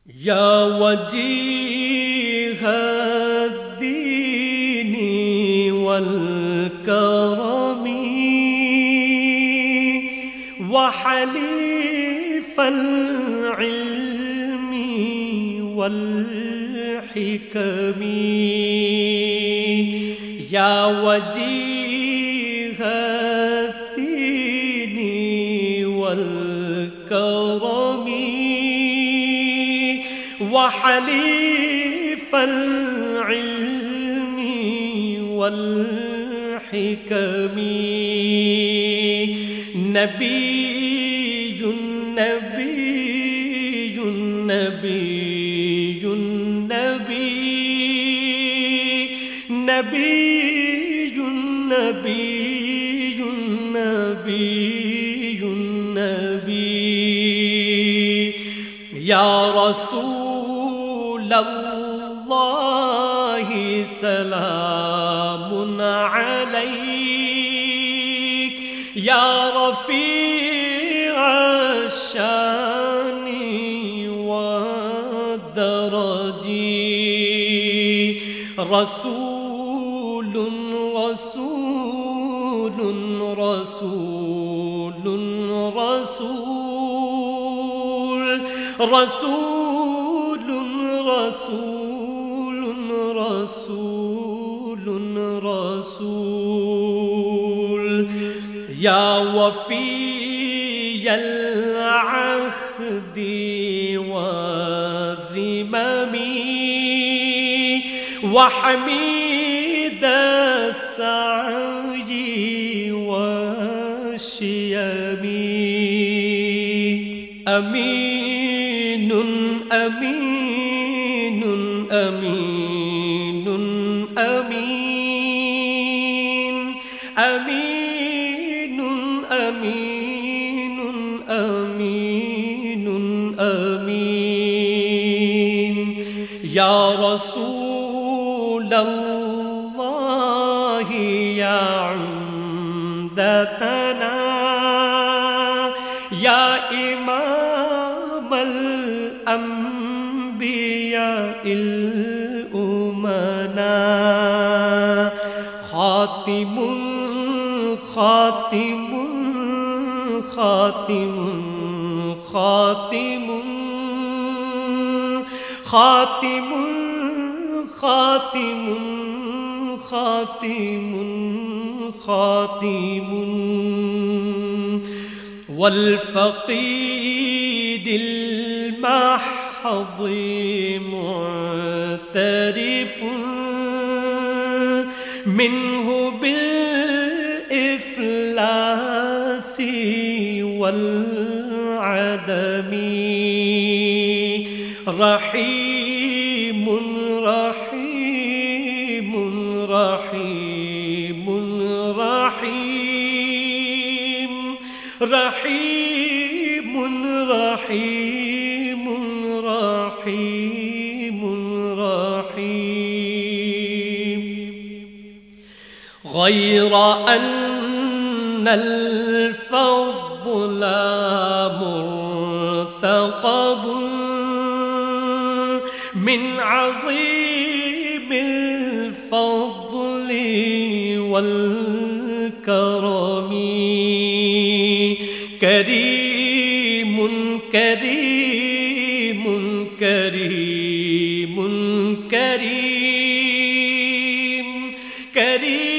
या वजीह दीनी वल करमी वहलीफल इल्मी वल हिकमी। या वजीह दीनी वल करमी वहलीफल इल्मी वल हिकमी। नबीयुन नबीयुन नबीयुन नबी नबीयुन नबीयुन नबीयुन नबी। या रसूल अल्लाहि सलामुन अलैक या रफ़ीअ शानी व दरजी। रसूलुन रसूलुन रसूलुन रसूल रसूलुन रसूलुन रसूलुन रसूल। या वफ़ीयल अहदी वज़िममी वहमीद अस्सअई वश्शियमी। अमीनुन अमीनुन अमीनुन अमीन अमीनुन अमीनुन अमीनुन अमीन। या रसूल अल्लाहि या उम्दतना या इमामल अंबिया इल उमना। खातिमुन खातिमुन खातिमुन खातिमुन खातिमुन खातिमुन खातिमुन खातिमुन। वल फ़क़ीदिल महज़ी मुअतरिफ़ुन मिन्हु बिल इफ़लासी वल अदमी। रहीमुन रहीमुन रहीमुन रहीम रहीमुन रहीमुन रहीमुन रहीम। गैर अन्नल फ़ज़्ला मुर्तक़बुन मिन अज़ीमिल फ़ज़्लि वल करमी। करीमुन करीमुन करीमुन करीम करीम